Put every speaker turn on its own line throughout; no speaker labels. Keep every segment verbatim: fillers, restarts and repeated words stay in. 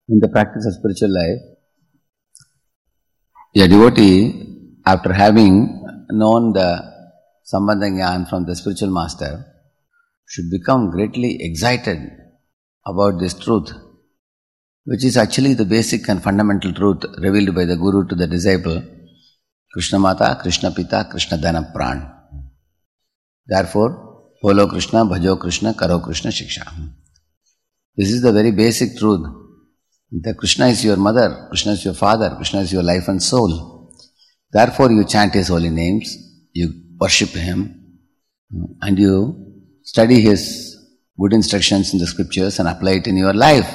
In the practice of spiritual life, a devotee, after having known the Sambandha Jnana from the spiritual master, should become greatly excited about this truth, which is actually the basic and fundamental truth revealed by the Guru to the disciple, Krishna Mata, Krishna Pita, Krishna Dana Pran. Therefore, follow Krishna, bhajo Krishna, karo Krishna Shiksha. This is the very basic truth. That Krishna is your mother, Krishna is your father, Krishna is your life and soul. Therefore, you chant His holy names, you worship Him, and you study His good instructions in the scriptures and apply it in your life.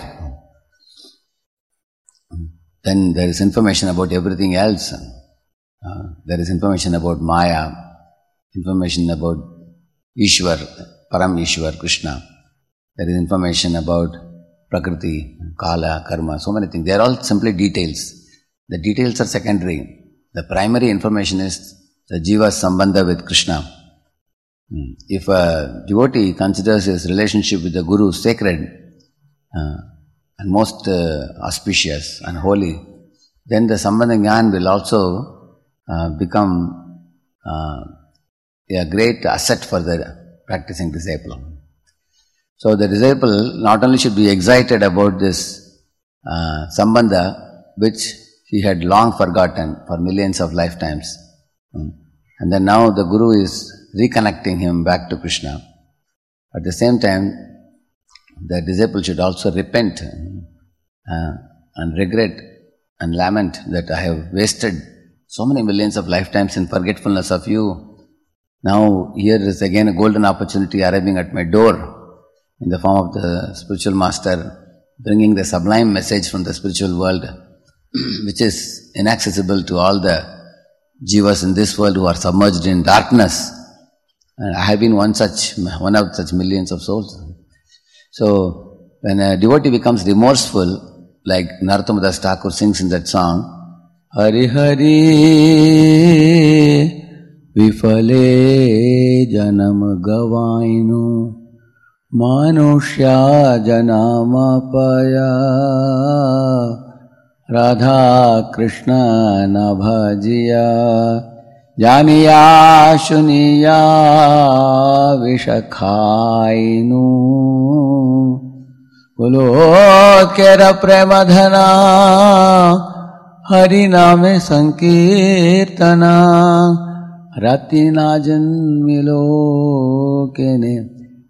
Then there is information about everything else. Uh, there is information about Maya, information about Ishwar, Param Ishwar, Krishna. There is information about Prakriti, Kala, Karma, so many things. They are all simply details. The details are secondary. The primary information is the Jiva's Sambandha with Krishna. If a devotee considers his relationship with the Guru sacred uh, and most uh, auspicious and holy, then the Sambandha Jnana will also uh, become uh, a great asset for the practicing disciple. So the disciple not only should be excited about this uh, Sambandha, which he had long forgotten for millions of lifetimes. And then now the Guru is reconnecting him back to Krishna. At the same time, the disciple should also repent uh, and regret and lament that I have wasted so many millions of lifetimes in forgetfulness of you. Now here is again a golden opportunity arriving at my door in the form of the spiritual master, bringing the sublime message from the spiritual world, which is inaccessible to all the jivas in this world who are submerged in darkness. And I have been one such, one of such millions of souls. So, when a devotee becomes remorseful, like Narottama Das Thakur sings in that song, Hari Hari Vifale Janam Gavainu Manushya Janama Paya Radha Krishna Nabhajiya Janiya Shuniya Vishakhainu Kulokera Premadhana Hariname Sankirtana Ratina Janmilo Kene.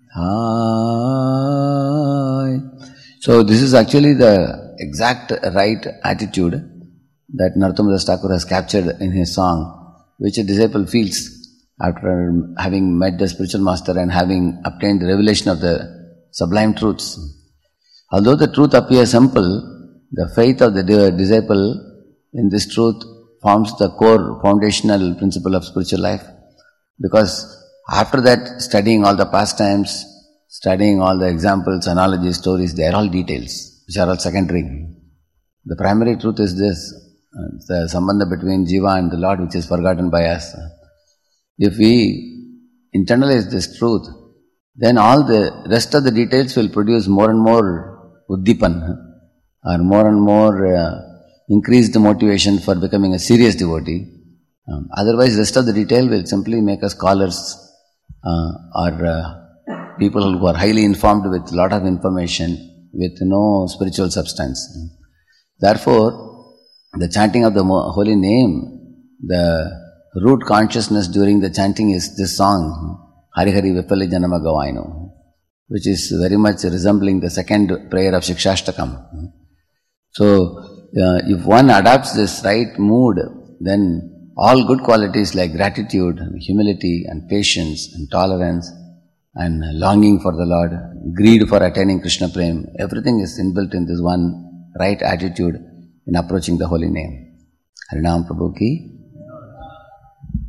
Hi. So this is actually the exact right attitude that Narottama Das Thakur has captured in his song, which a disciple feels after having met the spiritual master and having obtained the revelation of the sublime truths. Although the truth appears simple, the faith of the disciple in this truth forms the core foundational principle of spiritual life. Because after that, studying all the pastimes, studying all the examples, analogies, stories, they are all details, which are all secondary. The primary truth is this, the sambandha between Jiva and the Lord, which is forgotten by us. If we internalize this truth, then all the rest of the details will produce more and more uddipan, or more and more uh, increased motivation for becoming a serious devotee. Um, otherwise, rest of the detail will simply make us scholars uh, or uh, people who are highly informed with a lot of information with no spiritual substance. Therefore, the chanting of the holy name, the root consciousness during the chanting is this song, Hari Hari Vipali Janama Gavainu, which is very much resembling the second prayer of Shikshashtakam. So, uh, if one adopts this right mood, then all good qualities like gratitude, and humility, and patience, and tolerance, and longing for the Lord, greed for attaining Krishna Prem, everything is inbuilt in this one right attitude in approaching the holy name. Harinam Prabhu ki.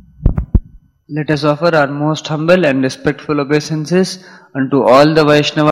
Let us offer our most humble and respectful obeisances unto all the Vaishnavas